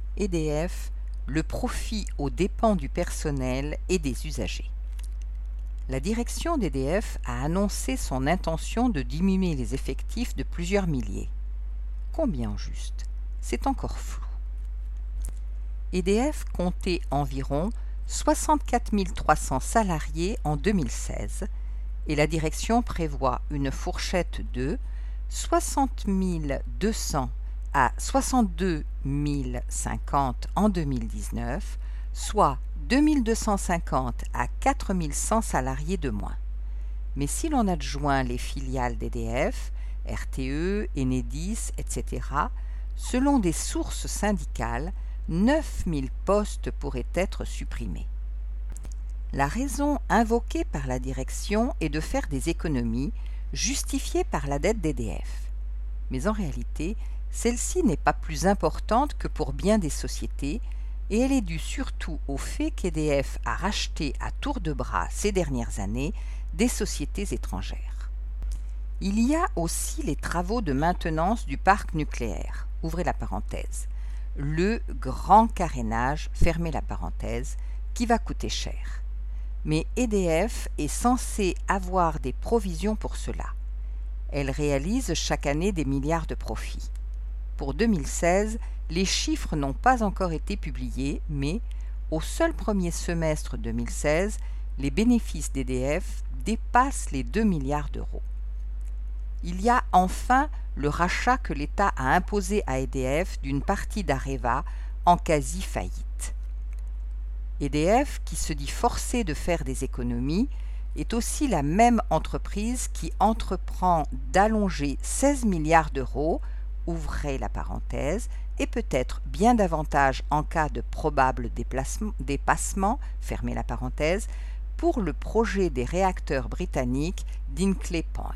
EDF, le profit aux dépens du personnel et des usagers. La direction d'EDF a annoncé son intention de diminuer les effectifs de plusieurs milliers. Combien au juste? C'est encore flou. EDF comptait environ 64 300 salariés en 2016 et la direction prévoit une fourchette de 60 200 à 62 050 en 2019, soit 2 250 à 4 100 salariés de moins. Mais si l'on adjoint les filiales d'EDF, RTE, Enedis, etc., selon des sources syndicales, 9 000 postes pourraient être supprimés. La raison invoquée par la direction est de faire des économies justifiées par la dette d'EDF. Mais en réalité, celle-ci n'est pas plus importante que pour bien des sociétés et elle est due surtout au fait qu'EDF a racheté à tour de bras ces dernières années des sociétés étrangères. Il y a aussi les travaux de maintenance du parc nucléaire, ouvrez la parenthèse, le grand carénage, fermez la parenthèse, qui va coûter cher. Mais EDF est censé avoir des provisions pour cela. Elle réalise chaque année des milliards de profits. Pour 2016, les chiffres n'ont pas encore été publiés, mais au seul premier semestre 2016, les bénéfices d'EDF dépassent les 2 milliards d'euros. Il y a enfin le rachat que l'État a imposé à EDF d'une partie d'Areva en quasi-faillite. EDF, qui se dit forcée de faire des économies, est aussi la même entreprise qui entreprend d'allonger 16 milliards d'euros, ouvrez la parenthèse, et peut-être bien davantage en cas de probable dépassement, fermez la parenthèse, pour le projet des réacteurs britanniques d'Hinkley Point.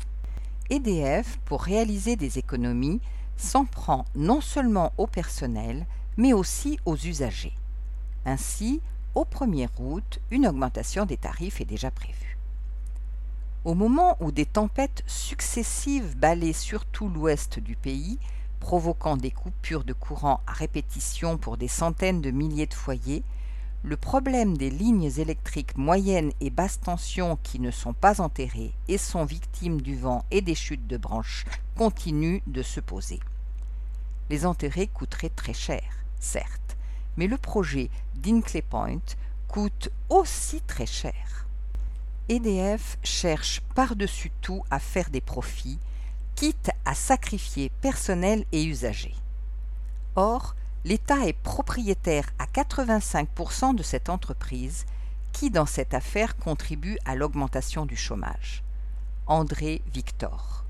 EDF, pour réaliser des économies, s'en prend non seulement au personnel, mais aussi aux usagers. Ainsi, au 1er août, une augmentation des tarifs est déjà prévue. Au moment où des tempêtes successives balaient surtout l'ouest du pays, provoquant des coupures de courant à répétition pour des centaines de milliers de foyers, le problème des lignes électriques moyenne et basse tension qui ne sont pas enterrées et sont victimes du vent et des chutes de branches continue de se poser. Les enterrer coûterait très cher, certes, mais le projet d'Hinkley Point coûte aussi très cher. EDF cherche par-dessus tout à faire des profits, quitte à sacrifier personnel et usagers. Or, l'État est propriétaire à 85% de cette entreprise qui, dans cette affaire, contribue à l'augmentation du chômage. André Victor.